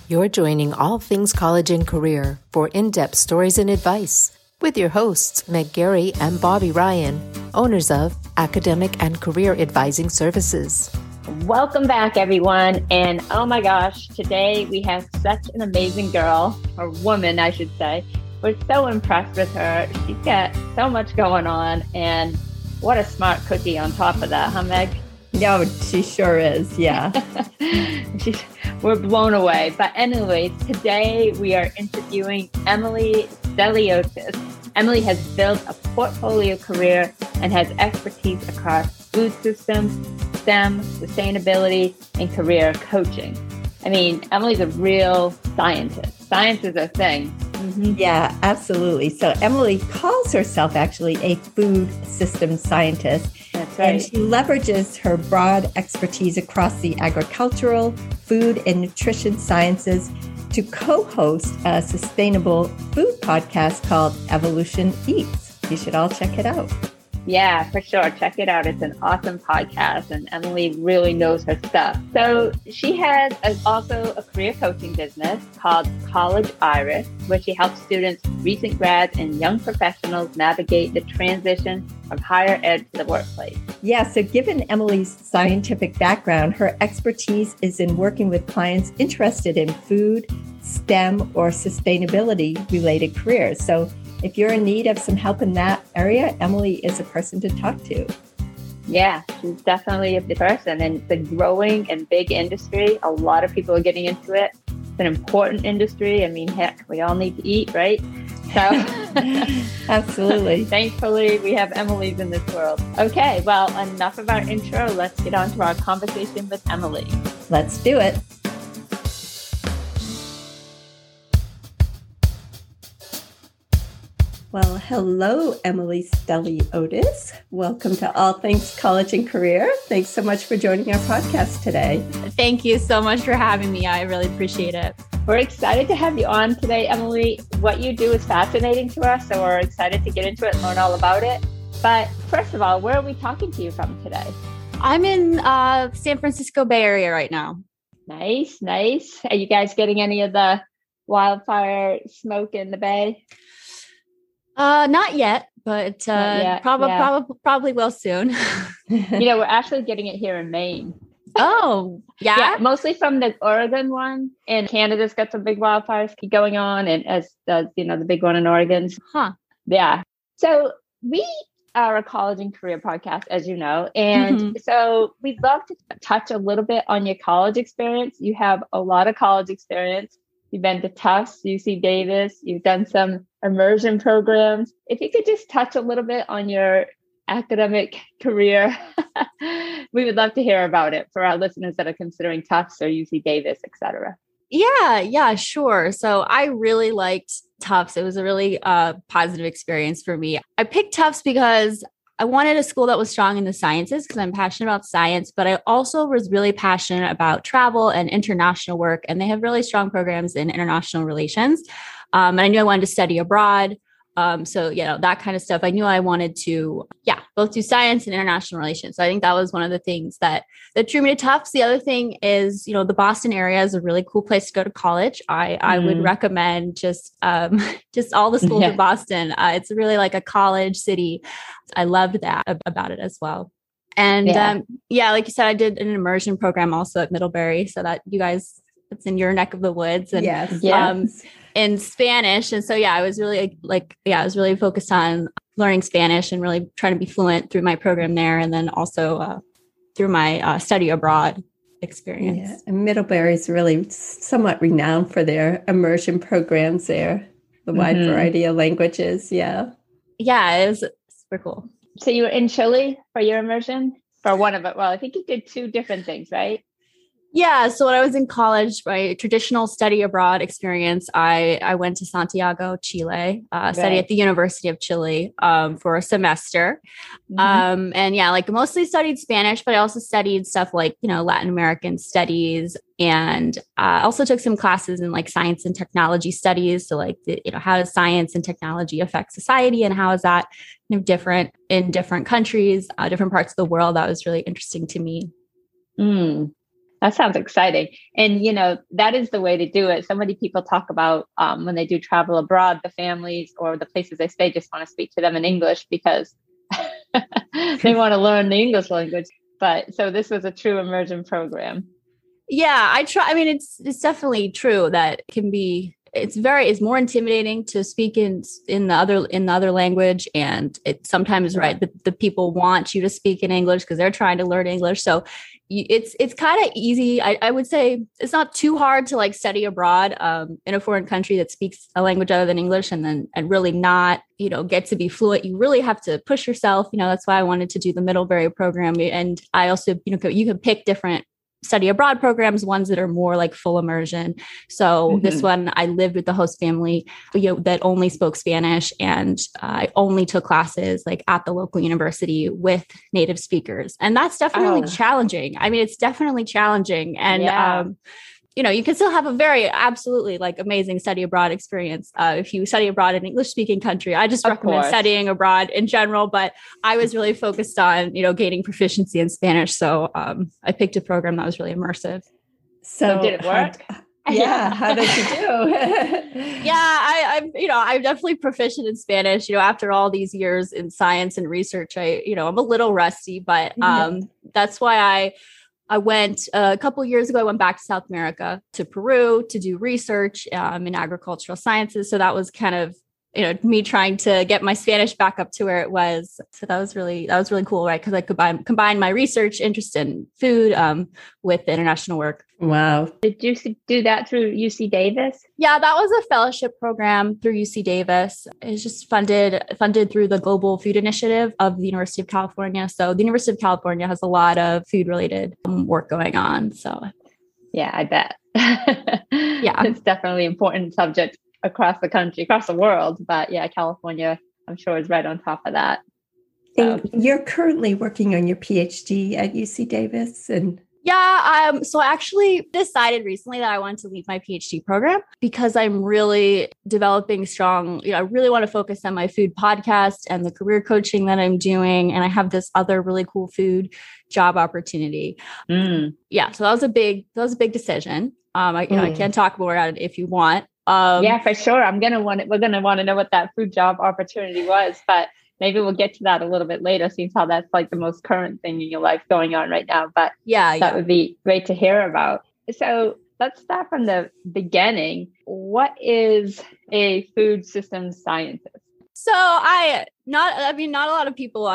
You're joining All Things College and Career for in-depth stories and advice with your hosts, Meg Gary and Bobby Ryan, owners of Academic and Career Advising Services. Welcome back, everyone. And oh my gosh, today we have such an amazing girl, or woman, I should say. We're so impressed with her. She's got so much going on, and what a smart cookie on top of that, huh, Meg? No, she sure is. Yeah. We're blown away. But anyways, today we are interviewing Emily Stelioutis. Emily has built a portfolio career and has expertise across food systems, STEM, sustainability, and career coaching. I mean, Emily's a real scientist. Science is a thing. Mm-hmm. Yeah, absolutely. So Emily calls herself actually a food systems scientist. That's right. And she leverages her broad expertise across the agricultural, food, and nutrition sciences to co-host a sustainable food podcast called Evolution Eats. You should all check it out. Yeah, for sure. Check it out. It's an awesome podcast, and Emily really knows her stuff. So she has also a career coaching business called College Iris, where she helps students, recent grads, and young professionals navigate the transition from higher ed to the workplace. Yeah, so given Emily's scientific background, her expertise is in working with clients interested in food, STEM, or sustainability-related careers. So if you're in need of some help in that area, Emily is a person to talk to. Yeah, she's definitely the person. And it's a growing and big industry. A lot of people are getting into it. It's an important industry. I mean, heck, we all need to eat, right? So absolutely. Thankfully, we have Emily's in this world. Okay, well, enough of our intro. Let's get on to our conversation with Emily. Let's do it. Well, hello, Emily Stelioutis. Welcome to All Things College and Career. Thanks so much for joining our podcast today. Thank you so much for having me. I really appreciate it. We're excited to have you on today, Emily. What you do is fascinating to us, so we're excited to get into it and learn all about it. But first of all, where are we talking to you from today? I'm in San Francisco Bay Area right now. Nice, nice. Are you guys getting any of the wildfire smoke in the Bay? Not yet, but probably will soon. We're actually getting it here in Maine. Oh, yeah? Yeah, mostly from the Oregon one. And Canada's got some big wildfires going on, and as does, the big one in Oregon. Huh. Yeah. So we are a college and career podcast, as you know. And so we'd love to touch a little bit on your college experience. You have a lot of college experience. You've been to Tufts, UC Davis. You've done some immersion programs. If you could just touch a little bit on your academic career, we would love to hear about it for our listeners that are considering Tufts or UC Davis, et cetera. Yeah, sure. So I really liked Tufts. It was a really positive experience for me. I picked Tufts because I wanted a school that was strong in the sciences because I'm passionate about science, but I also was really passionate about travel and international work. And they have really strong programs in international relations. And I knew I wanted to study abroad. So, that kind of stuff. I knew I wanted to, both do science and international relations. So I think that was one of the things that drew me to Tufts. The other thing is, the Boston area is a really cool place to go to college. I would recommend just all the schools in Boston. It's really like a college city. I loved that about it as well. And like you said, I did an immersion program also at Middlebury, so that you guys, it's in your neck of the woods. And yes. In Spanish. And so, I was really I was really focused on learning Spanish and really trying to be fluent through my program there. And then also through my study abroad experience. Yeah. And Middlebury is really somewhat renowned for their immersion programs there, the wide variety of languages. Yeah. Yeah, it was super cool. So you were in Chile for your immersion? For one of it. Well, I think you did two different things, right? Yeah. So when I was in college, my traditional study abroad experience, I went to Santiago, Chile, study at the University of Chile for a semester. Mostly studied Spanish, but I also studied stuff like, Latin American studies, and also took some classes in like science and technology studies. So like, how does science and technology affect society, and how is that different in different countries, different parts of the world? That was really interesting to me. That sounds exciting. And, that is the way to do it. So many people talk about when they do travel abroad, the families or the places they stay just want to speak to them in English because they want to learn the English language. But so this was a true immersion program. Yeah, I try. I mean, it's definitely true that it can be. It's more intimidating to speak in the other language, and it's sometimes right. The people want you to speak in English because they're trying to learn English. So it's kind of easy. I would say it's not too hard to like study abroad in a foreign country that speaks a language other than English, and really not get to be fluent. You really have to push yourself. That's why I wanted to do the Middlebury program, and I also you can pick different study abroad programs, ones that are more like full immersion. So this one, I lived with the host family, that only spoke Spanish, and I only took classes like at the local university with native speakers. And that's definitely challenging. I mean, it's definitely challenging. And, you can still have a very absolutely like amazing study abroad experience. If you study abroad in an English speaking country, I just recommend studying abroad in general, but I was really focused on, gaining proficiency in Spanish. So I picked a program that was really immersive. So did it work? How did you do? I'm definitely proficient in Spanish, after all these years in science and research. I'm a little rusty, but that's why I went a couple of years ago. I went back to South America, to Peru, to do research in agricultural sciences. So that was kind of, me trying to get my Spanish back up to where it was. So that was really cool, right? Because I combine my research interest in food with the international work. Wow. Did you do that through UC Davis? Yeah, that was a fellowship program through UC Davis. It's just funded through the Global Food Initiative of the University of California. So the University of California has a lot of food related work going on. So yeah, I bet. Yeah, it's definitely an important subject across the country, across the world. But yeah, California, I'm sure, is right on top of that. So. And you're currently working on your PhD at UC Davis, and so I actually decided recently that I wanted to leave my PhD program because I'm really developing strong, I really want to focus on my food podcast and the career coaching that I'm doing. And I have this other really cool food job opportunity. Yeah. So that was a big decision. I can talk more about it if you want. Yeah, for sure. We're going to want to know what that food job opportunity was, but maybe we'll get to that a little bit later, seeing how that's like the most current thing in your life going on right now. But that would be great to hear about. So let's start from the beginning. What is a food systems scientist? So not a lot of people,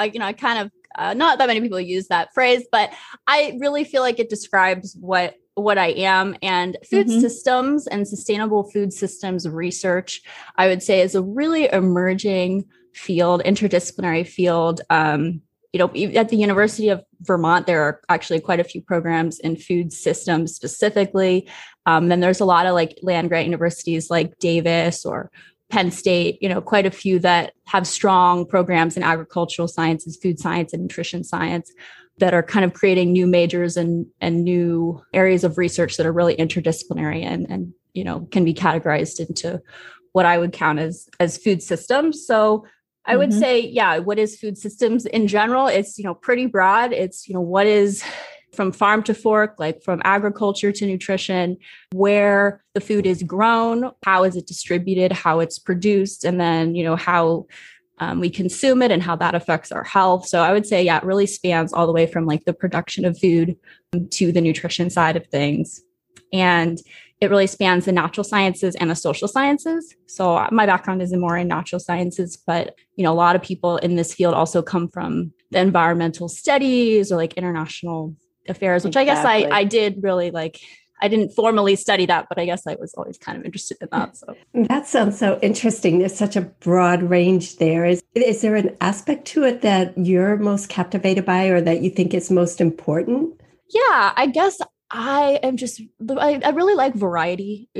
not that many people use that phrase, but I really feel like it describes what I am. And food systems and sustainable food systems research, I would say, is a really emerging field, interdisciplinary field. At the University of Vermont, there are actually quite a few programs in food systems specifically. Then there's a lot of like land grant universities like Davis or Penn State, quite a few that have strong programs in agricultural sciences, food science, and nutrition science that are kind of creating new majors and new areas of research that are really interdisciplinary and can be categorized into what I would count as food systems. So I would say, what is food systems in general? It's, pretty broad. It's, what is from farm to fork, like from agriculture to nutrition, where the food is grown, how is it distributed, how it's produced, and then, how we consume it and how that affects our health. So I would say, it really spans all the way from like the production of food to the nutrition side of things. And it really spans the natural sciences and the social sciences. So my background is more in natural sciences, but, a lot of people in this field also come from the environmental studies or like international affairs, which I guess I did really like. I didn't formally study that, but I guess I was always kind of interested in that. So that sounds so interesting. There's such a broad range there. Is there an aspect to it that you're most captivated by or that you think is most important? Yeah, I guess I really like variety,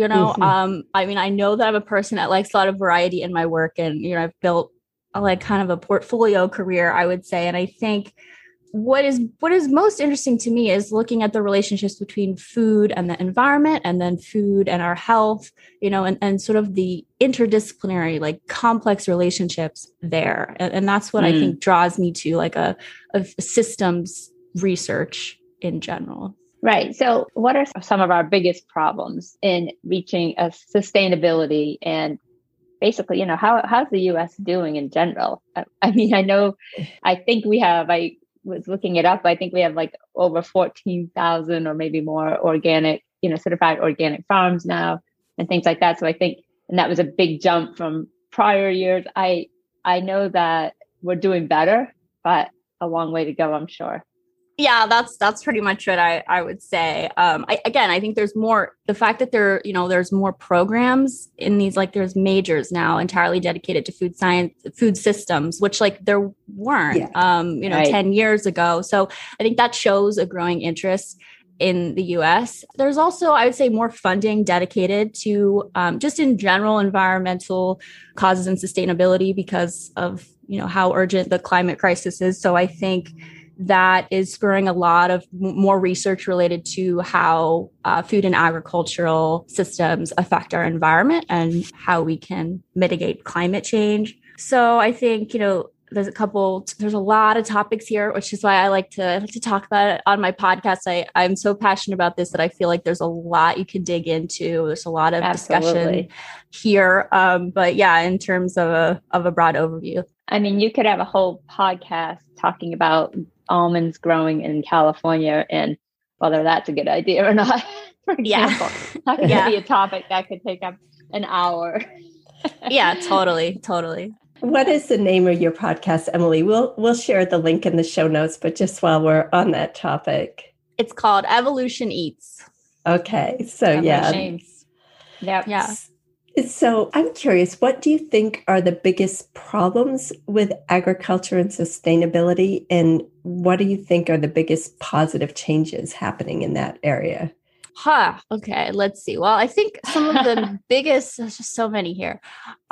I know that I'm a person that likes a lot of variety in my work, and, I've built kind of a portfolio career, I would say. And I think what is most interesting to me is looking at the relationships between food and the environment, and then food and our health, and sort of the interdisciplinary, like complex relationships there. And that's what I think draws me to like a systems research in general. Right. So what are some of our biggest problems in reaching a sustainability and basically, how's the US doing in general? I mean, I was looking it up. I think we have like over 14,000 or maybe more organic, certified organic farms now and things like that. So I think, and that was a big jump from prior years. I know that we're doing better, but a long way to go, I'm sure. Yeah, that's pretty much what I would say. I think there's more, the fact that there's more programs in these, like there's majors now entirely dedicated to food science, food systems, which like there weren't, right. 10 years ago. So I think that shows a growing interest in the US. There's also, I would say, more funding dedicated to just in general environmental causes and sustainability because of, how urgent the climate crisis is. So I think that is spurring a lot of more research related to how food and agricultural systems affect our environment and how we can mitigate climate change. So I think, there's a lot of topics here, which is why I like to talk about it on my podcast. I'm so passionate about this that I feel like there's a lot you can dig into. There's a lot of discussion here. But yeah, in terms of a broad overview. I mean, you could have a whole podcast talking about almonds growing in California and whether that's a good idea or not. For example, that could be a topic that could take up an hour. Yeah, totally. What is the name of your podcast, Emily? We'll share the link in the show notes, but just while we're on that topic. It's called Evolution Eats. Okay. So Yeah. So I'm curious, what do you think are the biggest problems with agriculture and sustainability? And what do you think are the biggest positive changes happening in that area? Okay. Let's see. Well, I think some of the biggest, there's just so many here.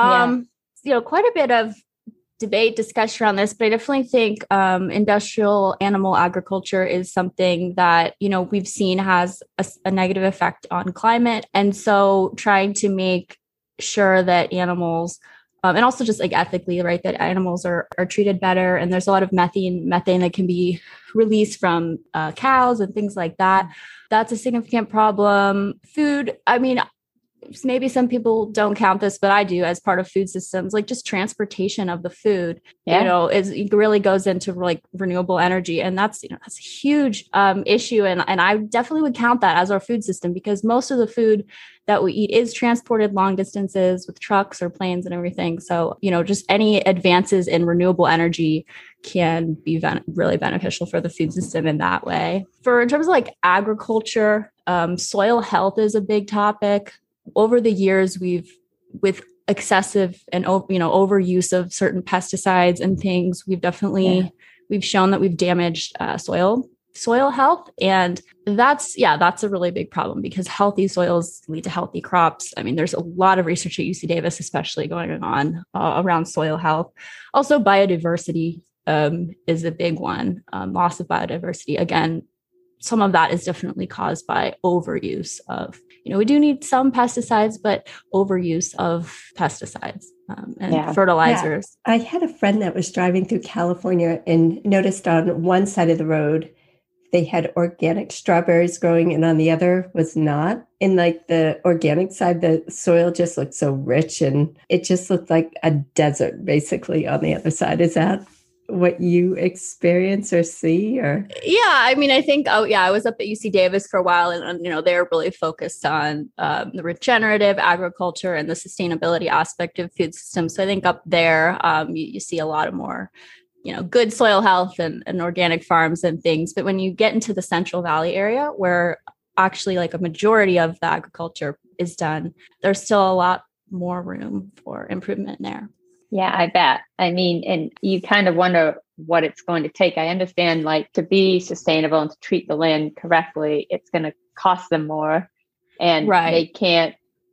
Quite a bit of debate, discussion around this, but I definitely think industrial animal agriculture is something that, we've seen has a negative effect on climate. And so trying to make sure that animals, and also just like ethically, right, that animals are treated better. And there's a lot of methane that can be released from cows and things like that. That's a significant problem. Food, I mean, maybe some people don't count this, but I do as part of food systems, like just transportation of the food, it really goes into like renewable energy. And that's a huge issue. And I definitely would count that as our food system because most of the food that we eat is transported long distances with trucks or planes and everything. So, just any advances in renewable energy can be really beneficial for the food system in that way. In terms of like agriculture, soil health is a big topic. Over the years, with excessive and overuse of certain pesticides and things, we've shown that we've damaged soil health, and that's a really big problem because healthy soils lead to healthy crops. I mean, there's a lot of research at UC Davis, especially going on around soil health. Also, biodiversity is a big one. Loss of biodiversity, again, some of that is definitely caused by overuse of. We do need some pesticides, but overuse of pesticides and fertilizers. Yeah. I had a friend that was driving through California and noticed on one side of the road, they had organic strawberries growing and on the other was not. And like the organic side, the soil just looked so rich and it just looked like a desert basically on the other side. Is that what you experience or see? Or I mean, I think I was up at UC Davis for a while and they're really focused on the regenerative agriculture and the sustainability aspect of food systems. So I think up there you see a lot of more good soil health and organic farms and things. But when you get into the Central Valley area where actually like a majority of the agriculture is done, there's still a lot more room for improvement there. Yeah, I bet. I mean, and you kind of wonder what it's going to take. I understand, like, to be sustainable and to treat the land correctly, it's going to cost them more, and they can't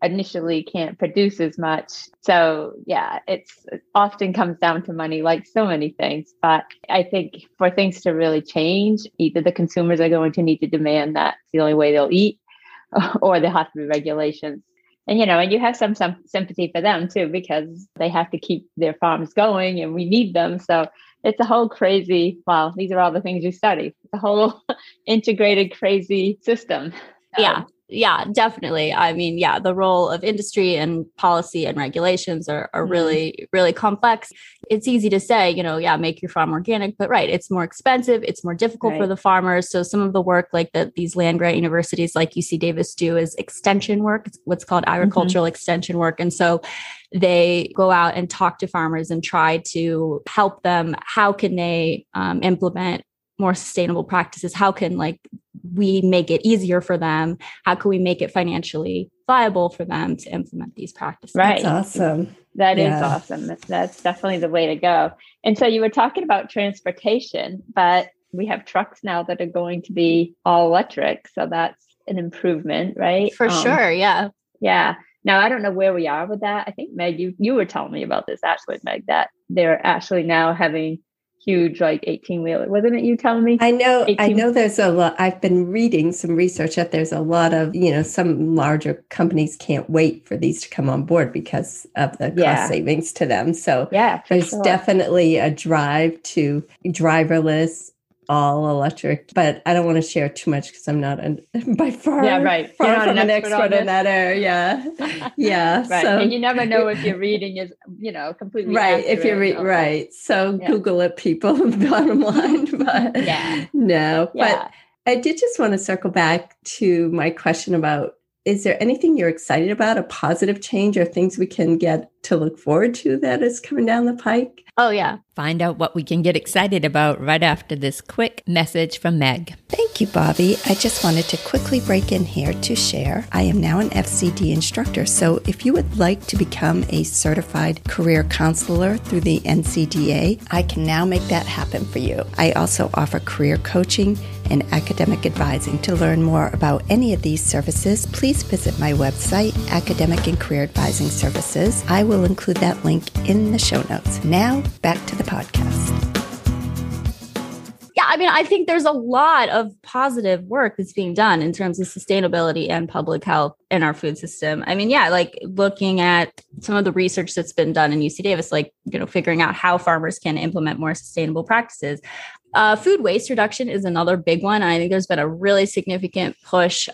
produce as much. So yeah, it often comes down to money, like so many things. But I think for things to really change, either the consumers are going to need to demand that's the only way they'll eat, or there have to be regulations. And, and you have some sympathy for them too, because they have to keep their farms going and we need them. So it's a whole crazy, well, these are all the things you study. It's a whole integrated, crazy system. Yeah, definitely. I mean, yeah, the role of industry and policy and regulations are really, really complex. It's easy to say, make your farm organic, but right, it's more expensive. It's more difficult for the farmers. So some of the work like that these land grant universities like UC Davis do is extension work. It's what's called agricultural extension work. And so they go out and talk to farmers and try to help them. How can they implement more sustainable practices? How can we make it easier for them? How can we make it financially viable for them to implement these practices? Right. That's awesome. That is awesome. That's definitely the way to go. And so you were talking about transportation, but we have trucks now that are going to be all electric. So that's an improvement, right? For sure. Yeah. Yeah. Now, I don't know where we are with that. I think, Meg, you were telling me about this actually, Meg, that they're actually now having huge 18-wheeler. Wasn't it you telling me? I know there's a lot. I've been reading some research that there's a lot of, some larger companies can't wait for these to come on board because of the cost savings to them. So there's definitely a drive to driverless, all electric, but I don't want to share too much because I'm not by far far from an expert in that area. Yeah. Right. So, and you never know if your reading is, completely right. accurate. If you're right. So Google it, people, bottom line. But no, but I did just want to circle back to my question about, is there anything you're excited about, a positive change or things we can get to look forward to that is coming down the pike? Oh, yeah. Find out what we can get excited about right after this quick message from Meg. Thank you, Bobby. I just wanted to quickly break in here to share. I am now an FCD instructor, so if you would like to become a certified career counselor through the NCDA, I can now make that happen for you. I also offer career coaching and academic advising. To learn more about any of these services, please visit my website, Academic and Career Advising Services. I will include that link in the show notes. Now, back to the podcast. Yeah, I mean, I think there's a lot of positive work that's being done in terms of sustainability and public health in our food system. I mean, looking at some of the research that's been done in UC Davis, figuring out how farmers can implement more sustainable practices. Food waste reduction is another big one. I think there's been a really significant push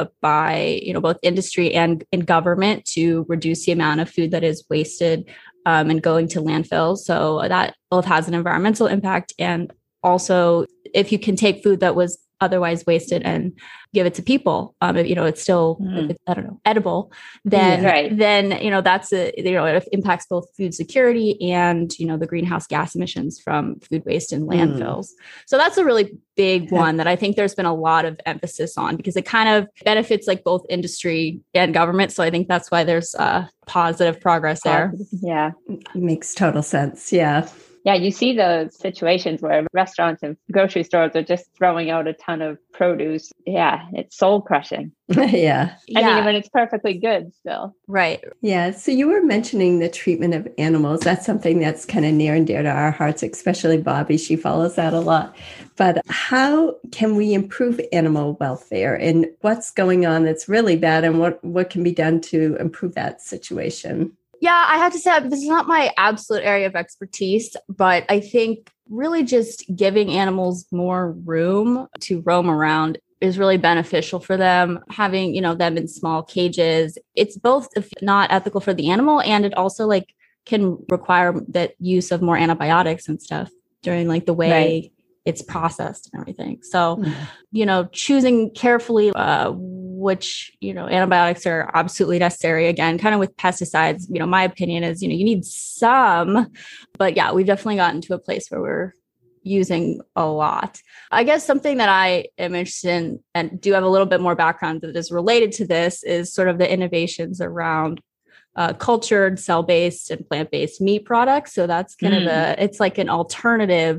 by both industry and government to reduce the amount of food that is wasted and going to landfills. So that both has an environmental impact, and also if you can take food that was otherwise wasted and give it to people, it's still edible, then that's it impacts both food security and the greenhouse gas emissions from food waste in landfills. So that's a really big one that I think there's been a lot of emphasis on because it kind of benefits both industry and government. So I think that's why there's positive progress there. Yeah, makes total sense. Yeah. Yeah, you see those situations where restaurants and grocery stores are just throwing out a ton of produce. Yeah, it's soul crushing. Yeah. I mean, when it's perfectly good still. Right. Yeah. So you were mentioning the treatment of animals. That's something that's kind of near and dear to our hearts, especially Bobby. She follows that a lot. But how can we improve animal welfare, and what's going on that's really bad, and what can be done to improve that situation? Yeah, I have to say this is not my absolute area of expertise, but I think really just giving animals more room to roam around is really beneficial for them. Having, them in small cages, it's both not ethical for the animal, and it also can require that use of more antibiotics and stuff during the way it's processed and everything. So, choosing carefully which, antibiotics are absolutely necessary. Again, kind of with pesticides, my opinion is, you need some, but yeah, we've definitely gotten to a place where we're using a lot. I guess something that I am interested in and do have a little bit more background that is related to this is sort of the innovations around cultured, cell-based and plant-based meat products. So that's kind of it's like an alternative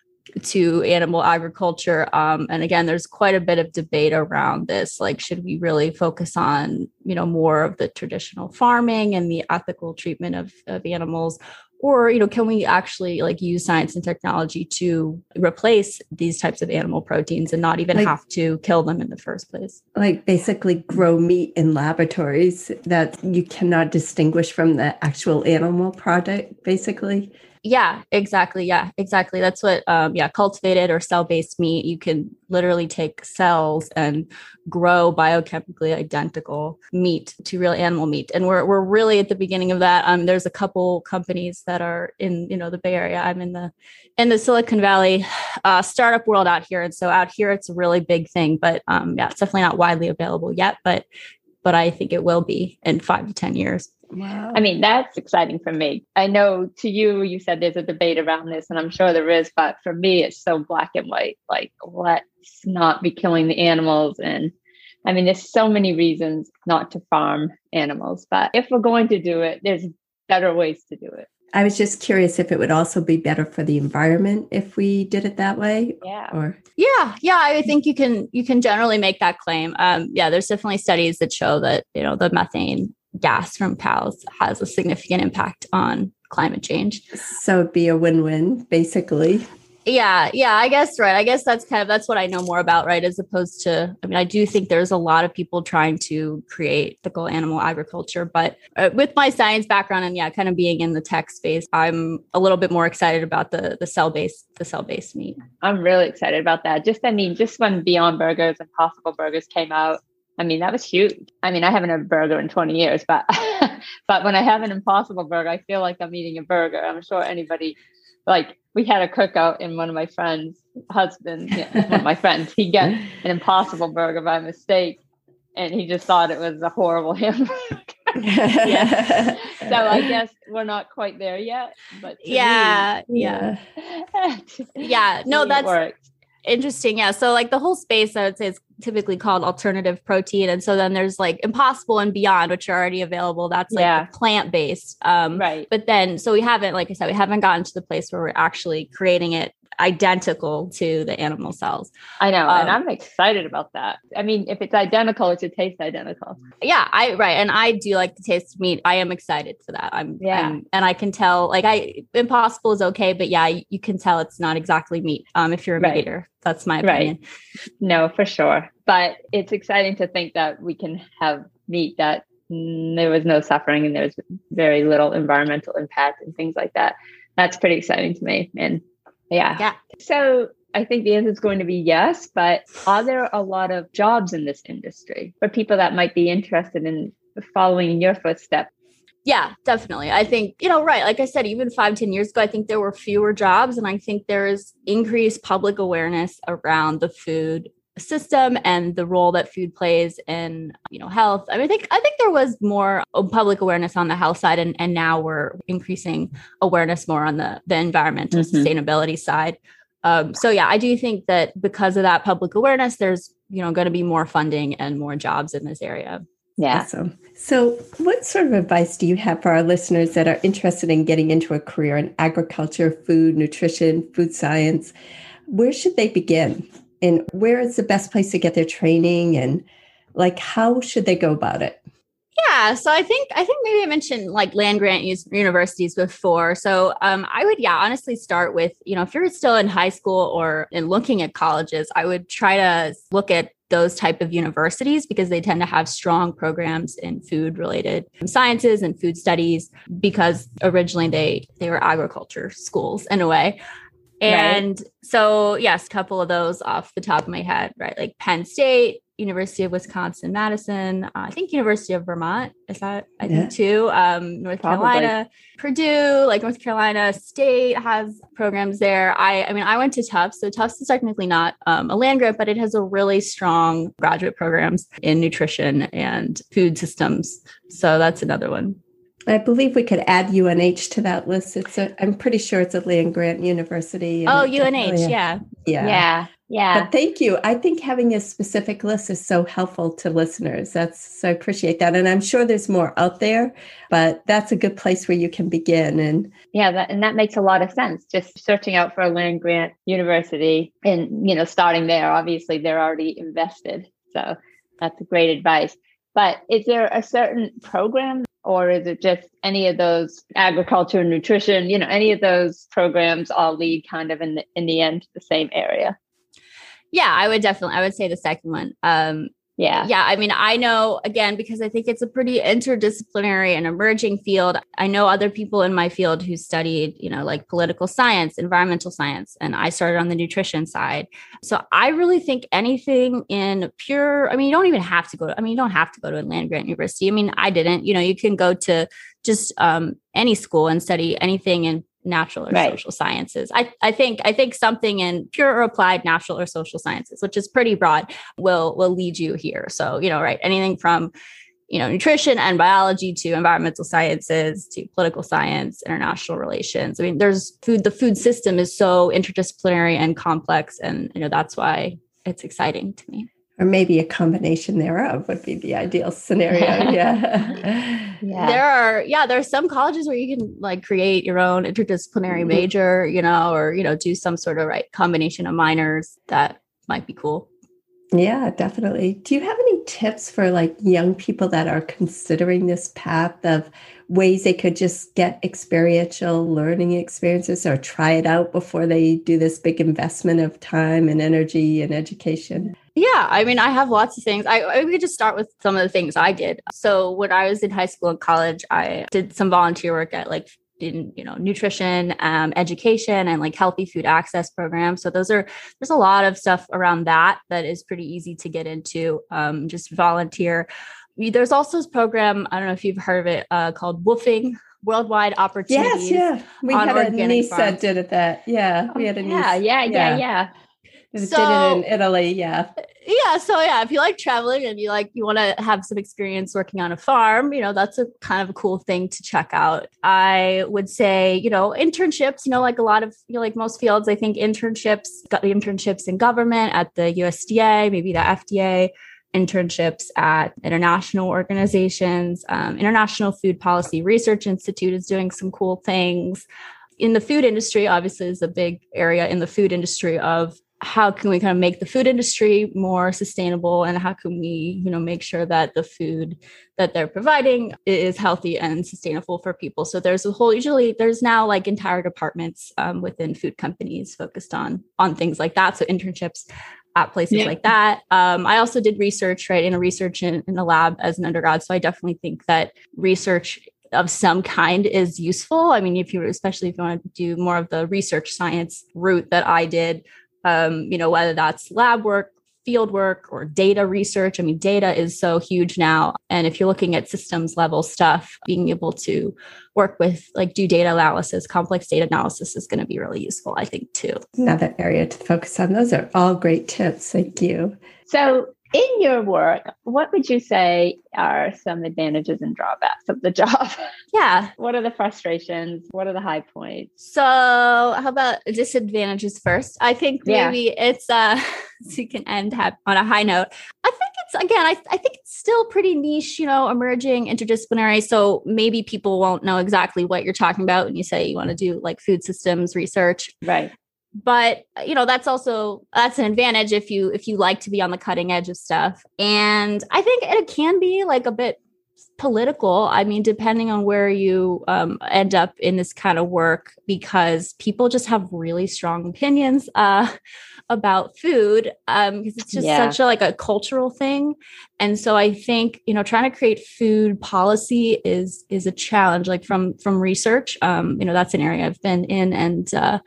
to animal agriculture. And again, there's quite a bit of debate around this. Should we really focus on, more of the traditional farming and the ethical treatment of animals? Or, can we actually use science and technology to replace these types of animal proteins and not even have to kill them in the first place? Basically grow meat in laboratories that you cannot distinguish from the actual animal product, basically. Yeah, exactly. Yeah, exactly. That's what, cultivated or cell-based meat, you can literally take cells and grow biochemically identical meat to real animal meat. And we're really at the beginning of that. There's a couple companies that are in, the Bay Area. I'm in the Silicon Valley startup world out here. And so out here, it's a really big thing, but it's definitely not widely available yet, but I think it will be in 5 to 10 years. Wow. I mean, that's exciting for me. I know to you said there's a debate around this, and I'm sure there is, but for me, it's so black and white. Like, let's not be killing the animals. And I mean, there's so many reasons not to farm animals, but if we're going to do it, there's better ways to do it. I was just curious if it would also be better for the environment if we did it that way. Yeah. I think you can generally make that claim. There's definitely studies that show that, the methane gas from cows has a significant impact on climate change. So it'd be a win-win, basically. Yeah, I guess, right. I guess that's what I know more about, right? As opposed to, I mean, I do think there's a lot of people trying to create ethical animal agriculture, but with my science background and kind of being in the tech space, I'm a little bit more excited about the cell-based meat. I'm really excited about that. Just when Beyond Burgers and Impossible Burgers came out, I mean, that was huge. I mean, I haven't had a burger in 20 years, but but when I have an Impossible Burger, I feel like I'm eating a burger. I'm sure anybody, like, we had a cookout and one of my friends' husband, one of my friends, he got an Impossible Burger by mistake, and he just thought it was a horrible hamburger. So I guess we're not quite there yet, but that's works. Interesting. Yeah. So like the whole space, I would say, is typically called alternative protein. And so then there's like Impossible and Beyond, which are already available. That's like the plant-based. Right. But then, so we haven't, like I said, we haven't gotten to the place where we're actually creating it identical to the animal cells. I know. And I'm excited about that. I mean, if it's identical, it should taste identical. Yeah, and I do like the taste of meat. I am excited for that. And I can tell, like, Impossible is okay, but you can tell it's not exactly meat. If you're a meat eater, that's my opinion. Right. No, for sure. But it's exciting to think that we can have meat that there was no suffering and there's very little environmental impact and things like that. That's pretty exciting to me. And yeah. So I think the answer is going to be yes, but are there a lot of jobs in this industry for people that might be interested in following in your footsteps? Yeah, definitely. I think, right. Like I said, even 5-10 years ago, I think there were fewer jobs, and I think there is increased public awareness around the food system and the role that food plays in, health. I mean, I think there was more public awareness on the health side, and now we're increasing awareness more on the environmental sustainability side. I do think that because of that public awareness, there's, going to be more funding and more jobs in this area. Yeah. Awesome. So what sort of advice do you have for our listeners that are interested in getting into a career in agriculture, food, nutrition, food science? Where should they begin? And where is the best place to get their training? And how should they go about it? Yeah. So I think maybe I mentioned like land grant universities before. So I would, honestly start with, if you're still in high school or in looking at colleges, I would try to look at those type of universities because they tend to have strong programs in food related sciences and food studies, because originally they were agriculture schools in a way. And so, yes, a couple of those off the top of my head, right? Like Penn State, University of Wisconsin-Madison, I think University of Vermont, is that, I think too, North Carolina, Purdue, like North Carolina State has programs there. I mean, I went to Tufts. So Tufts is technically not a land grant, but it has a really strong graduate programs in nutrition and food systems. So that's another one. I believe we could add UNH to that list. I'm pretty sure it's a land grant university. Oh, UNH, yeah. But thank you. I think having a specific list is so helpful to listeners. So I appreciate that. And I'm sure there's more out there, but that's a good place where you can begin. And that makes a lot of sense. Just searching out for a land grant university and, starting there, obviously they're already invested. So that's great advice. But is there a certain program, or is it just any of those agriculture, nutrition, any of those programs all lead kind of in the end to the same area? Yeah, I would say the second one. Yeah. I mean, I know, again, because I think it's a pretty interdisciplinary and emerging field. I know other people in my field who studied, like political science, environmental science, and I started on the nutrition side. So I really think anything in pure, you don't even have to go to, you don't have to go to a land grant university. I mean, I didn't, you can go to just any school and study anything in natural or social sciences. I think something in pure or applied natural or social sciences, which is pretty broad, will lead you here. So, anything from, nutrition and biology to environmental sciences to political science, international relations. I mean, the food system is so interdisciplinary and complex. And, that's why it's exciting to me. Or maybe a combination thereof would be the ideal scenario. Yeah. There are some colleges where you can create your own interdisciplinary major, or, do some sort of combination of minors. That might be cool. Yeah, definitely. Do you have any tips for young people that are considering this path of ways they could just get experiential learning experiences or try it out before they do this big investment of time and energy and education? Yeah, I have lots of things. I could just start with some of the things I did. So when I was in high school and college, I did some volunteer work at in nutrition, education, and healthy food access programs. So there's a lot of stuff around that is pretty easy to get into. Just volunteer. There's also this program, I don't know if you've heard of it, called WWOOFing, Worldwide Opportunities. Yes, yeah. We had a niece that did it that. Yeah, we had a niece. Yeah. Did it in Italy, yeah. Yeah. So if you like traveling and you want to have some experience working on a farm, that's a kind of a cool thing to check out. I would say, internships, a lot of, most fields, I think got the internships in government at the USDA, maybe the FDA, internships at international organizations. International Food Policy Research Institute is doing some cool things. In the food industry, obviously, is a big area in the food industry of how can we kind of make the food industry more sustainable, and how can we, make sure that the food that they're providing is healthy and sustainable for people. So there's there's now entire departments within food companies focused on things like that. So internships at places like that. I also did research, in a lab as an undergrad. So I definitely think that research of some kind is useful. Especially if you want to do more of the research science route that I did, whether that's lab work, field work, or data research. Data is so huge now. And if you're looking at systems level stuff, being able to work with do data analysis, complex data analysis is going to be really useful, I think, too. Another area to focus on. Those are all great tips. Thank you. So in your work, what would you say are some advantages and drawbacks of the job? Yeah. What are the frustrations? What are the high points? So how about disadvantages first? I think maybe it's, so you can end on a high note. I think I think it's still pretty niche, emerging, interdisciplinary. So maybe people won't know exactly what you're talking about when you say you want to do food systems research. Right. But, that's an advantage if you like to be on the cutting edge of stuff. And I think it can be a bit political. Depending on where you end up in this kind of work, because people just have really strong opinions about food, because it's just such a cultural thing. And so I think, trying to create food policy is a challenge, from research. That's an area I've been in, and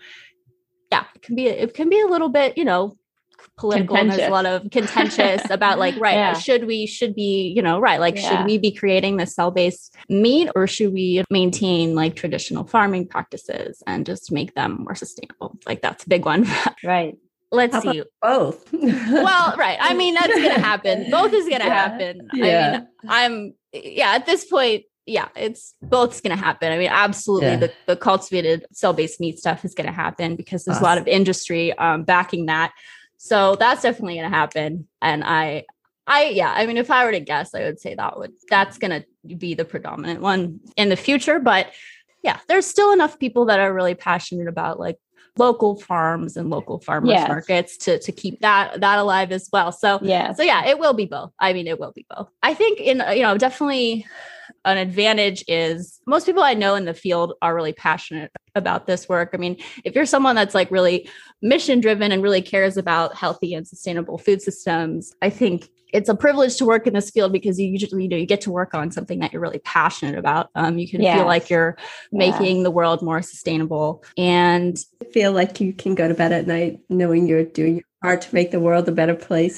it can be a little bit, political, and there's a lot of contentious about should we be creating this cell-based meat, or should we maintain traditional farming practices and just make them more sustainable? That's a big one. Right. Let's see. Both. Well, right. That's going to happen. Both is going to happen. Yeah. At this point, it's both's going to happen. Absolutely. The cultivated cell-based meat stuff is going to happen because there's a lot of industry backing that. So that's definitely going to happen. And if I were to guess, I would say that's going to be the predominant one in the future. But there's still enough people that are really passionate about local farms and local farmers markets to keep that alive as well. So it will be both. It will be both. I think definitely an advantage is most people I know in the field are really passionate about this work. If you're someone that's really mission driven and really cares about healthy and sustainable food systems, I think it's a privilege to work in this field because you usually, you get to work on something that you're really passionate about. You can feel like you're making the world more sustainable, and feel like you can go to bed at night knowing you're doing your part to make the world a better place.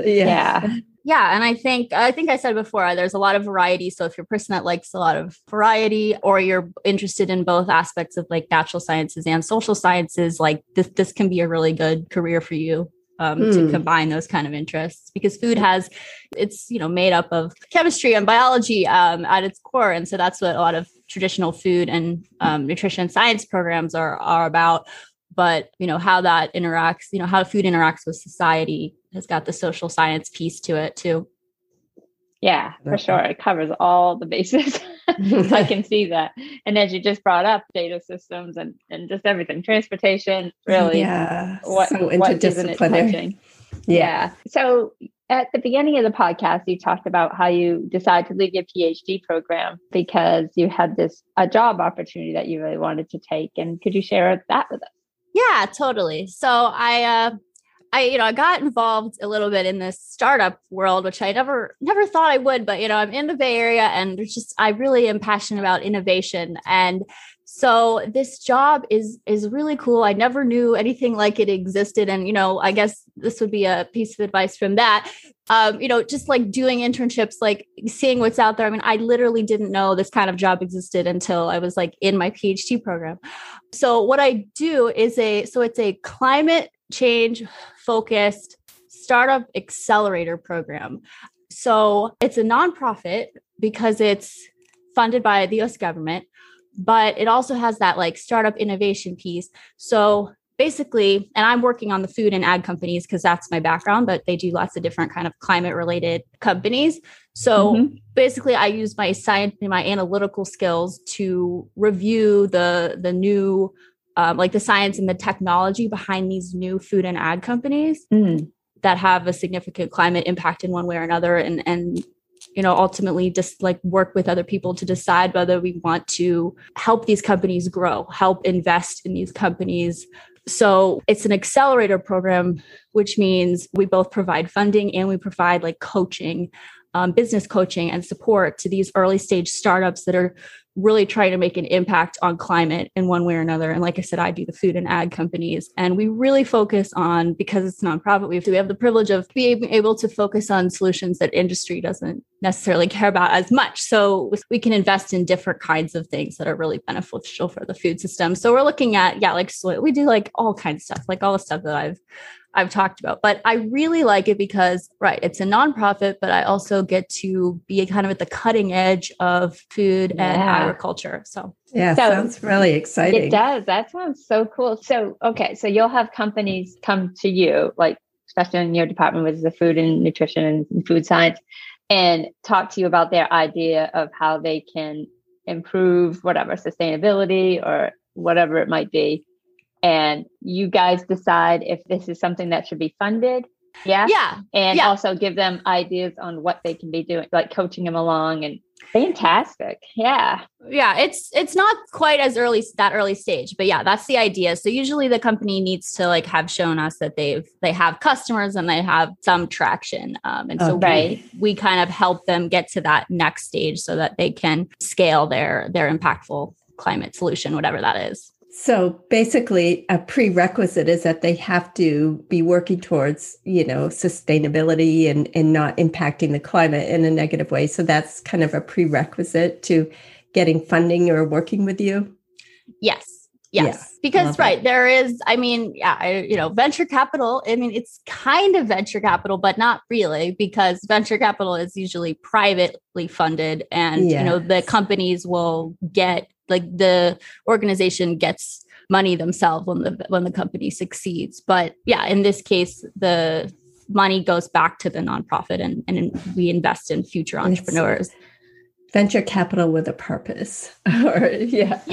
Yeah. And I think I said before, there's a lot of variety. So if you're a person that likes a lot of variety, or you're interested in both aspects of like natural sciences and social sciences, like this can be a really good career for you. To combine those kind of interests, because food it's made up of chemistry and biology at its core. And so that's what a lot of traditional food and nutrition science programs are about. But, how that interacts, how food interacts with society has got the social science piece to it too. Yeah, for sure. It covers all the bases. I can see that. And as you just brought up, data systems and just everything, transportation, really. Yeah. What isn't it touching? Yeah. So at the beginning of the podcast, you talked about how you decided to leave your PhD program because you had a job opportunity that you really wanted to take. And could you share that with us? Yeah, totally. So I got involved a little bit in this startup world, which I never thought I would, but, I'm in the Bay Area, and I really am passionate about innovation. And so this job is really cool. I never knew anything like it existed. And, I guess this would be a piece of advice from that. Just like doing internships, like seeing what's out there. I mean, I literally didn't know this kind of job existed until I was like in my PhD program. So what I do is it's a climate change focused startup accelerator program. So it's a nonprofit because it's funded by the US government, but it also has that like startup innovation piece. So basically, and I'm working on the food and ag companies because that's my background, but they do lots of different kind of climate related companies. So basically I use my science and my analytical skills to review the new like the science and the technology behind these new food and ag companies that have a significant climate impact in one way or another. And ultimately just like work with other people to decide whether we want to help these companies grow, help invest in these companies. So it's an accelerator program, which means we both provide funding and we provide like coaching, business coaching and support to these early stage startups that are really trying to make an impact on climate in one way or another. And like I said, I do the food and ag companies, and we really focus on, because it's nonprofit, we have the privilege of being able to focus on solutions that industry doesn't necessarily care about as much. So we can invest in different kinds of things that are really beneficial for the food system. So we're looking at, like soil. We do like all kinds of stuff, like all the stuff that I've talked about, but I really like it because, it's a nonprofit, but I also get to be kind of at the cutting edge of food and agriculture. So sounds really exciting. It does. That sounds so cool. So, so you'll have companies come to you, like especially in your department with the food and nutrition and food science, and talk to you about their idea of how they can improve whatever sustainability or whatever it might be. And you guys decide if this is something that should be funded. And also give them ideas on what they can be doing, like coaching them along. And fantastic. It's not quite as that early stage, but that's the idea. So usually the company needs to like have shown us that they have customers and they have some traction. And so we kind of help them get to that next stage so that they can scale their impactful climate solution, whatever that is. So basically a prerequisite is that they have to be working towards, sustainability and not impacting the climate in a negative way. So that's kind of a prerequisite to getting funding or working with you. Yes. Because there is, venture capital, it's kind of venture capital, but not really, because venture capital is usually privately funded and, the companies will get, like the organization gets money themselves when the company succeeds. But in this case, the money goes back to the nonprofit and we invest in future entrepreneurs. Venture capital with a purpose. Do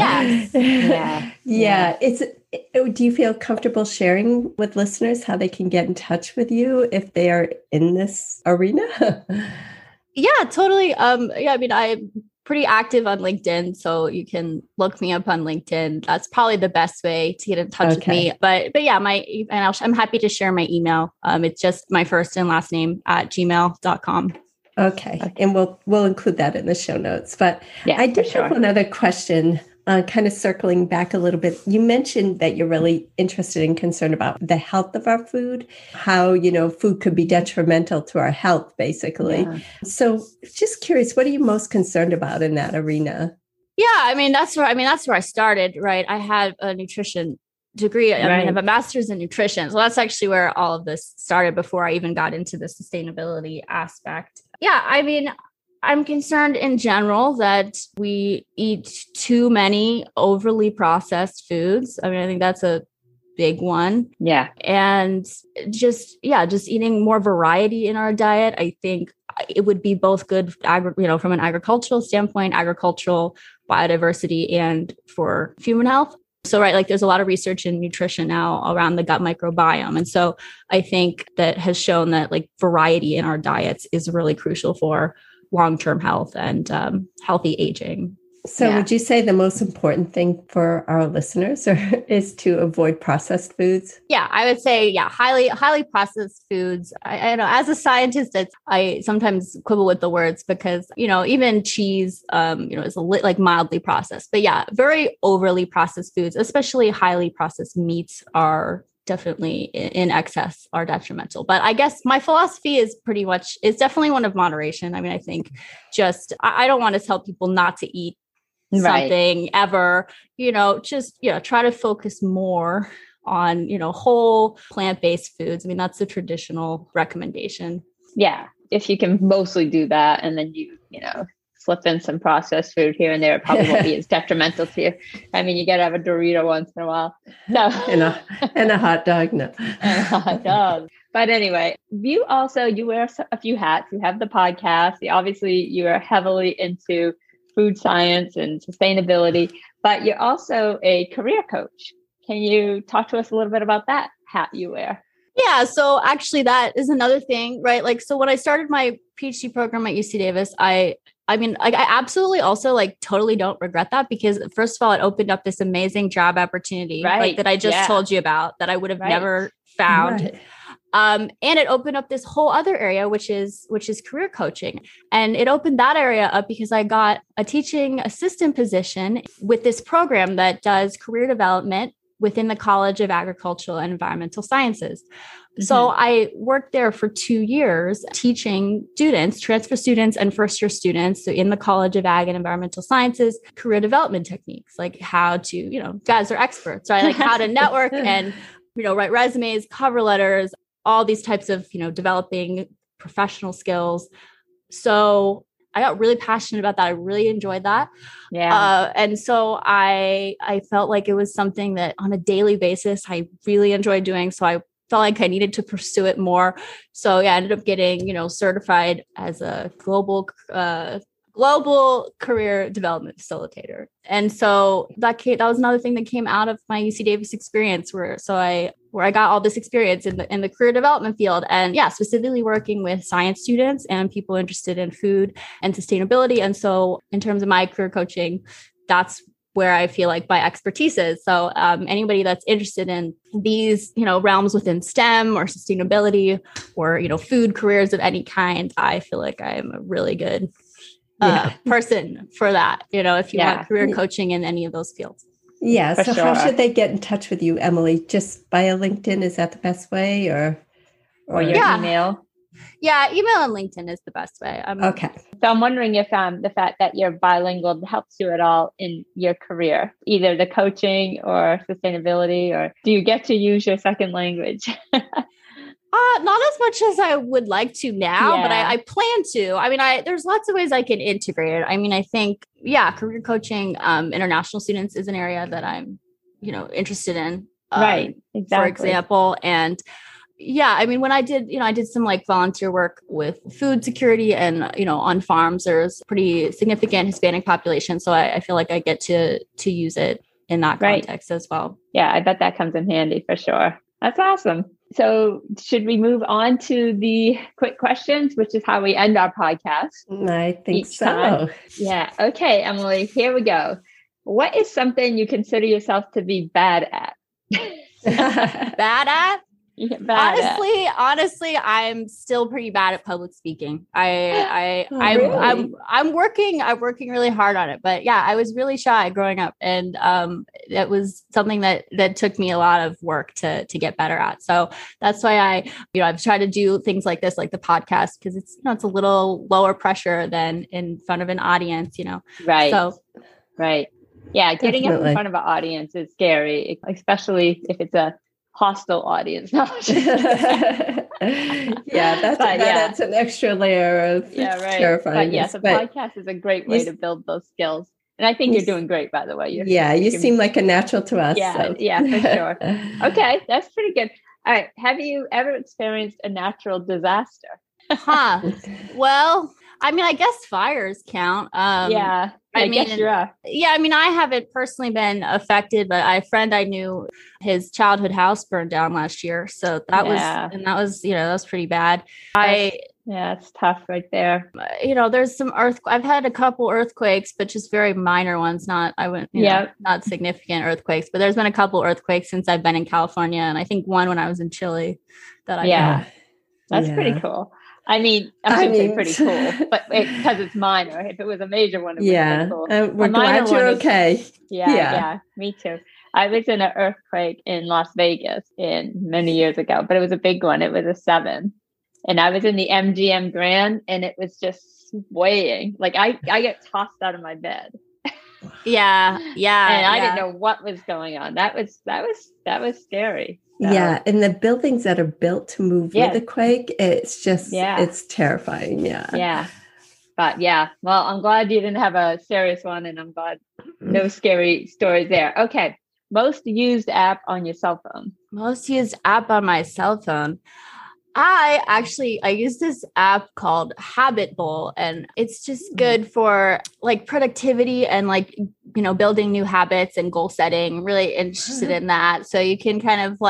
you feel comfortable sharing with listeners how they can get in touch with you if they are in this arena? Yeah, totally. I'm pretty active on LinkedIn. So you can look me up on LinkedIn. That's probably the best way to get in touch with me. But yeah, I'm happy to share my email. It's just my first and last name @gmail.com. Okay. And we'll include that in the show notes. But I do have one other question, kind of circling back a little bit. You mentioned that you're really interested and concerned about the health of our food, how, food could be detrimental to our health, basically. Yeah. So just curious, what are you most concerned about in that arena? Yeah, that's where I started, right? I had a nutrition degree. I have a master's in nutrition. So that's actually where all of this started before I even got into the sustainability aspect. Yeah, I'm concerned in general that we eat too many overly processed foods. I think that's a big one. Yeah. And just eating more variety in our diet. I think it would be both good, from an agricultural standpoint, agricultural biodiversity, and for human health. So, there's a lot of research in nutrition now around the gut microbiome. And so I think that has shown that variety in our diets is really crucial for long-term health and healthy aging. So would you say the most important thing for our listeners is to avoid processed foods? Yeah, I would say, highly processed foods. I know as a scientist, I sometimes quibble with the words because, even cheese, is mildly processed. But yeah, very overly processed foods, especially highly processed meats, are definitely in excess are detrimental. But I guess my philosophy is definitely one of moderation. I think I don't want to tell people not to eat something ever, try to focus more on, whole plant-based foods. That's the traditional recommendation. Yeah. If you can mostly do that and then you slip in some processed food here and there, it probably won't be as detrimental to you. You got to have a Dorito once in a while. So and a hot dog. No. And a hot dog. But anyway, you wear a few hats. You have the podcast. Obviously, you are heavily into food science and sustainability, but you're also a career coach. Can you talk to us a little bit about that hat you wear? Yeah. So actually that is another thing, right? So when I started my PhD program at UC Davis, I absolutely also totally don't regret that, because first of all, it opened up this amazing job opportunity that I just told you about that I would have never found. Right. And it opened up this whole other area, which is career coaching. And it opened that area up because I got a teaching assistant position with this program that does career development within the College of Agricultural and Environmental Sciences. Mm-hmm. So I worked there for 2 years teaching students, transfer students and first year students, so in the College of Ag and Environmental Sciences, career development techniques, how to, guys are experts, right? How to network and, write resumes, cover letters, all these types of, developing professional skills. So I got really passionate about that. I really enjoyed that. Yeah. And so I felt like it was something that on a daily basis, I really enjoyed doing. So I felt like I needed to pursue it more. So I ended up getting, certified as a global career development facilitator. And so that was another thing that came out of my UC Davis experience where I got all this experience in the career development field, and specifically working with science students and people interested in food and sustainability. And so in terms of my career coaching, that's where I feel like my expertise is. So anybody that's interested in these, realms within STEM or sustainability or, food careers of any kind, I feel like I'm a really good person for that, if you want career coaching in any of those fields. Yeah. So how should they get in touch with you, Emily? Just via LinkedIn? Is that the best way or your email? Yeah. Email and LinkedIn is the best way. Okay. So I'm wondering if the fact that you're bilingual helps you at all in your career, either the coaching or sustainability, or do you get to use your second language? Not as much as I would like to now, but I plan to. There's lots of ways I can integrate it. I think, career coaching, international students is an area that I'm, interested in. Right. Exactly. For example. And when I did some volunteer work with food security and, on farms, there's pretty significant Hispanic population. So I feel like I get to use it in that context as well. Yeah. I bet that comes in handy for sure. That's awesome. So should we move on to the quick questions, which is how we end our podcast? I think so. Time? Yeah. Okay, Emily, here we go. What is something you consider yourself to be bad at? Bad at? Yeah, bad honestly, I'm still pretty bad at public speaking. I'm working really hard on it. But yeah, I was really shy growing up, and that was something that took me a lot of work to get better at. So that's why I've tried to do things like this, like the podcast, because it's it's a little lower pressure than in front of an audience, Right. So right. Yeah, getting up in front of an audience is scary, especially if it's a hostile audience. That's an extra layer of terrifying. But yes, a podcast is a great way to build those skills. And I think you're doing great, by the way. You seem like a natural to us. Yeah, so. Yeah, for sure. Okay, that's pretty good. All right. Have you ever experienced a natural disaster? Well, I mean, I guess fires count. Yeah. I haven't personally been affected, but a friend I knew, his childhood house burned down last year. So that was pretty bad. It's tough right there. There's some I've had a couple earthquakes, but just very minor ones, not significant earthquakes, but there's been a couple earthquakes since I've been in California. And I think one when I was in Chile that I know. That's pretty cool. I mean, I'm going to say pretty cool, but because it's minor. If it was a major one, it would be cool. We're glad you're okay. Yeah, me too. I was in an earthquake in Las Vegas many years ago, but it was a big one. It was a 7. And I was in the MGM Grand, and it was just swaying. Like I get tossed out of my bed. Yeah. And I didn't know what was going on. That was scary. So. Yeah. And the buildings that are built to move with the quake, it's just, it's terrifying. Yeah. Yeah. But well, I'm glad you didn't have a serious one, and I'm glad no scary stories there. Okay. Most used app on your cell phone. Most used app on my cell phone. I use this app called Habit Bowl, and it's just good for like productivity and building new habits and goal setting. Really interested in that. So you can kind of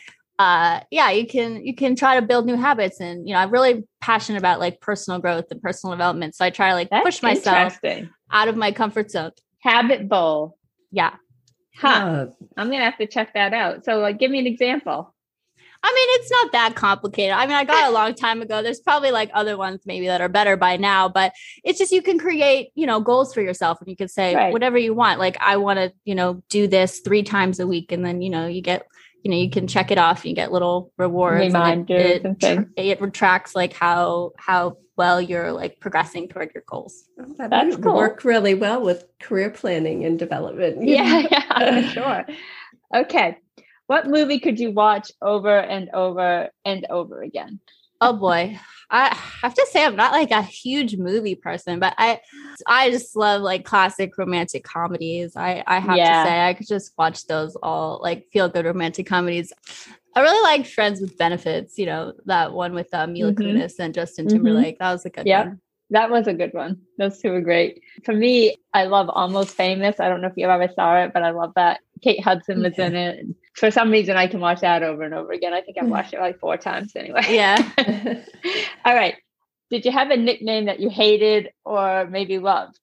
you can try to build new habits, and I'm really passionate about like personal growth and personal development. So I try to push myself out of my comfort zone. Habit Bowl. Yeah. I'm going to have to check that out. So give me an example. I mean, it's not that complicated. I mean, I got it a long time ago. There's probably other ones maybe that are better by now, but it's just, you can create, goals for yourself, and you can say whatever you want. Like, I want to, do this 3 times a week. And then, you get, you can check it off. You get little rewards. Reminders and things. It tracks how well you're progressing toward your goals. That's cool. Work really well with career planning and development. Yeah, for sure. Okay. What movie could you watch over and over and over again? Oh boy. I have to say I'm not a huge movie person, but I just love classic romantic comedies. I have to say I could just watch those all, feel good romantic comedies. I really liked Friends with Benefits, that one with Mila Kunis and Justin Timberlake. That was a good one. That was a good one. Those two were great. For me, I love Almost Famous. I don't know if you ever saw it, but I love that. Kate Hudson was in it. And for some reason, I can watch that over and over again. I think I've watched it 4 times anyway. Yeah. All right. Did you have a nickname that you hated or maybe loved?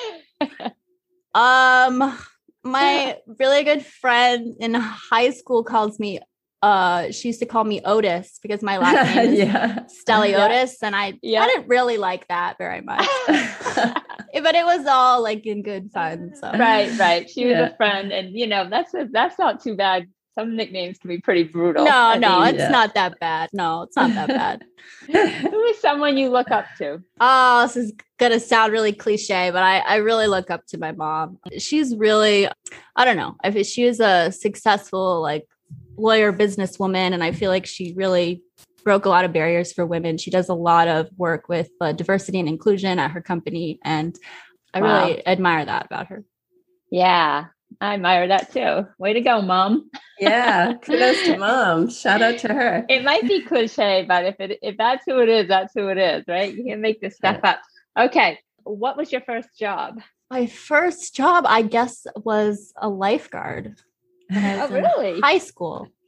My really good friend in high school calls me she used to call me Otis because my last name is Steliotis, and I didn't really like that very much. But it was all in good fun. So. Right. She was a friend, and that's not too bad. Some nicknames can be pretty brutal. No, it's not that bad. No, it's not that bad. Who is someone you look up to? Oh, this is gonna sound really cliche, but I really look up to my mom. She's really, I don't know, if she was a successful lawyer businesswoman, and I feel like she really broke a lot of barriers for women. She does a lot of work with diversity and inclusion at her company, and I really admire that about her. Yeah, I admire that too. Way to go, Mom. Yeah, kudos to Mom. Shout out to her. It might be cliche, but if that's who it is, that's who it is, right? You can't make this stuff up. Okay, what was your first job? My first job, I guess, was a lifeguard. Oh, really? High school.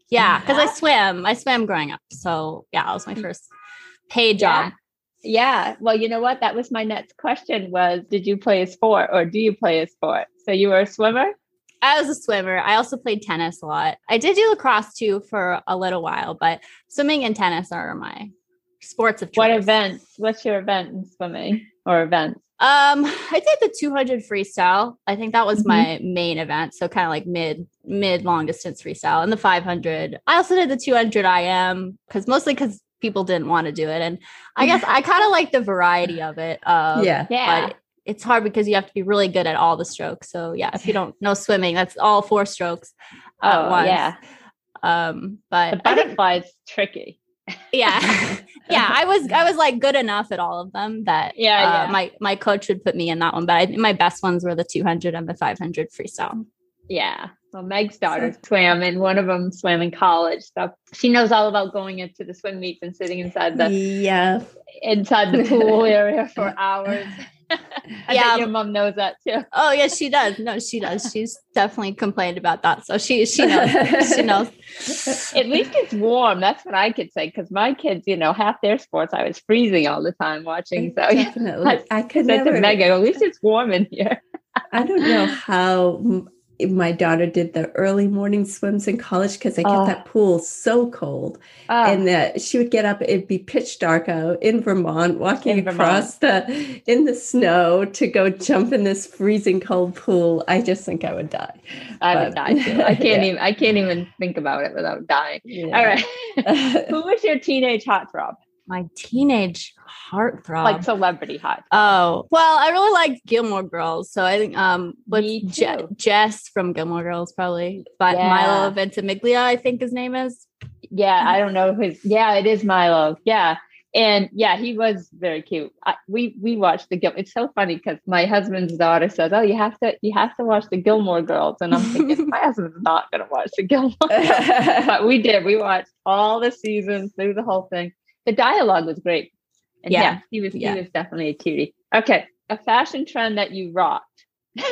Yeah, because I swam growing up. So yeah, that was my first paid job. Yeah. Well, you know what? That was my next question was, did you play a sport or do you play a sport? So you were a swimmer? I was a swimmer. I also played tennis a lot. I did do lacrosse too for a little while, but swimming and tennis are my sports of choice. What events? What's your event in swimming or events? I did the 200 freestyle. I think that was my main event. So kind of like mid long distance freestyle, and the 500. I also did the 200 IM mostly because people didn't want to do it. And I guess I kind of like the variety of it. But it's hard because you have to be really good at all the strokes. So yeah, if you don't know swimming, that's all 4 strokes at once. Yeah. But the butterfly is tricky. Yeah. I was like good enough at all of them that my coach would put me in that one. But I think my best ones were the 200 and the 500 freestyle. Yeah. Well, Meg's daughter swam, and one of them swam in college. So she knows all about going into the swim meets and sitting inside the pool area for hours. I bet your mom knows that too. Oh yeah, she does. No, she does. She's definitely complained about that. So she knows. She knows. At least it's warm. That's what I could say. Because my kids, half their sports, I was freezing all the time watching. So definitely, I could never. Megan, at least it's warm in here. I don't know how my daughter did the early morning swims in college because they kept that pool so cold. And that she would get up, it'd be pitch dark out in Vermont, walking across in the snow to go jump in this freezing cold pool. I just think I would die. I would die too. I can't even think about it without dying. Yeah. All right. Who was your teenage heartthrob? My teenage heartthrob, like celebrity heartthrob. Oh, well, I really liked Gilmore Girls, so I think Jess from Gilmore Girls probably, but Milo Ventimiglia, I think his name is. Yeah, I don't know it is Milo. Yeah, and he was very cute. We watched the Gilmore. It's so funny because my husband's daughter says, "Oh, you have to watch the Gilmore Girls," and I'm thinking my husband's not going to watch the Gilmore Girls, but we did. We watched all the seasons through the whole thing. The dialogue was great. And he was definitely a cutie. Okay. A fashion trend that you rocked.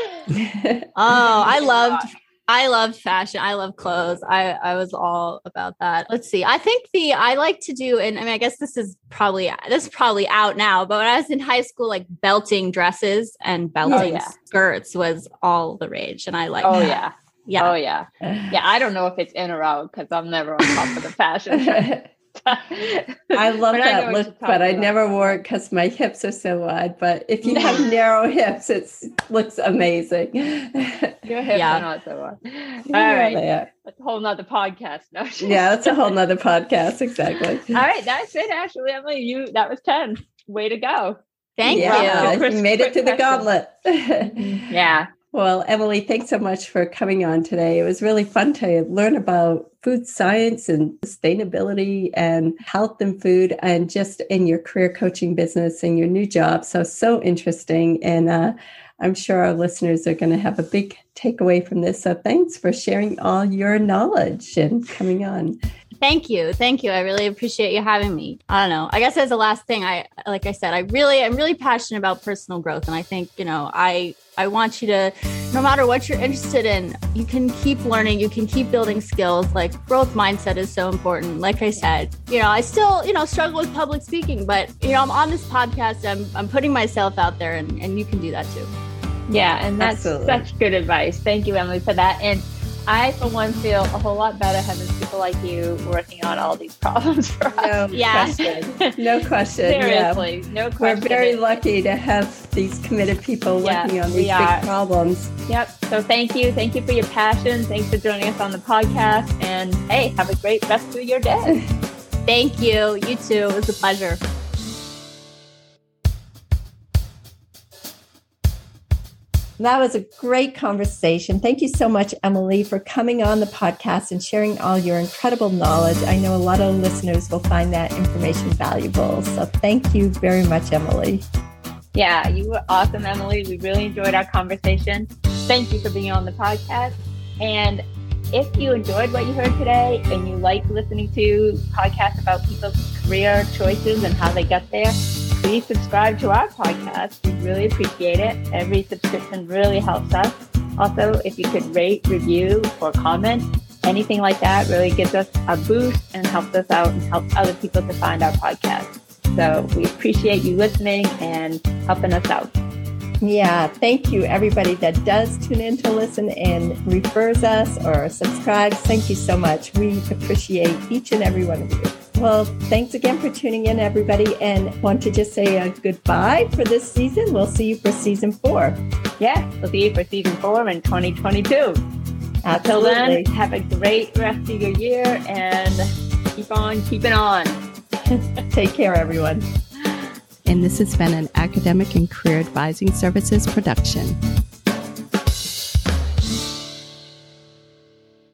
I loved fashion. I love clothes. I was all about that. Let's see. I think I like to do, and I mean, I guess this is probably out now, but when I was in high school, like belting dresses and belting skirts was all the rage. And I like that. Yeah. Oh yeah. Yeah. I don't know if it's in or out because I'm never on top of the fashion trend. I love that look, but I never wore it because my hips are so wide. But if you have narrow hips, it looks amazing. Your hips are not so wide. All right. That's a whole nother podcast. No, that's a whole nother podcast. Exactly. All right. That's it, Ashley. Emily, that was 10. Way to go. Thank you. You made it to the gauntlet. Yeah. Well, Emily, thanks so much for coming on today. It was really fun to learn about food science and sustainability and health and food and just in your career coaching business and your new job. So interesting. And I'm sure our listeners are going to have a big takeaway from this. So thanks for sharing all your knowledge and coming on. Thank you. I really appreciate you having me. I don't know. I guess as the last thing, like I said, I'm really passionate about personal growth. And I think, I want you to, no matter what you're interested in, you can keep learning, you can keep building skills. Like growth mindset is so important. Like I said, I still, struggle with public speaking, but, I'm on this podcast, I'm putting myself out there and you can do that too. Yeah. And that's such good advice. Thank you, Emily, for that. And I, for one, feel a whole lot better having people like you working on all these problems for us. No question. Seriously, no question. We're very lucky to have these committed people working on these big problems. Yep. So thank you. Thank you for your passion. Thanks for joining us on the podcast. And hey, have a great rest of your day. Thank you. You too. It was a pleasure. That was a great conversation. Thank you so much, Emily, for coming on the podcast and sharing all your incredible knowledge. I know a lot of listeners will find that information valuable. So thank you very much, Emily. Yeah, you were awesome, Emily. We really enjoyed our conversation. Thank you for being on the podcast. And if you enjoyed what you heard today and you like listening to podcasts about people's career choices and how they get there, please subscribe to our podcast. We really appreciate it. Every subscription really helps us. Also, if you could rate, review, or comment, anything like that really gives us a boost and helps us out and helps other people to find our podcast. So we appreciate you listening and helping us out. Yeah, thank you, everybody that does tune in to listen and refers us or subscribes. Thank you so much. We appreciate each and every one of you. Well, thanks again for tuning in, everybody, and want to just say a goodbye for this season. We'll see you for season 4. Yeah, we'll see you for season 4 in 2022. Absolutely. Until then, have a great rest of your year and keep on keeping on. Take care, everyone. And this has been an Academic and Career Advising Services production.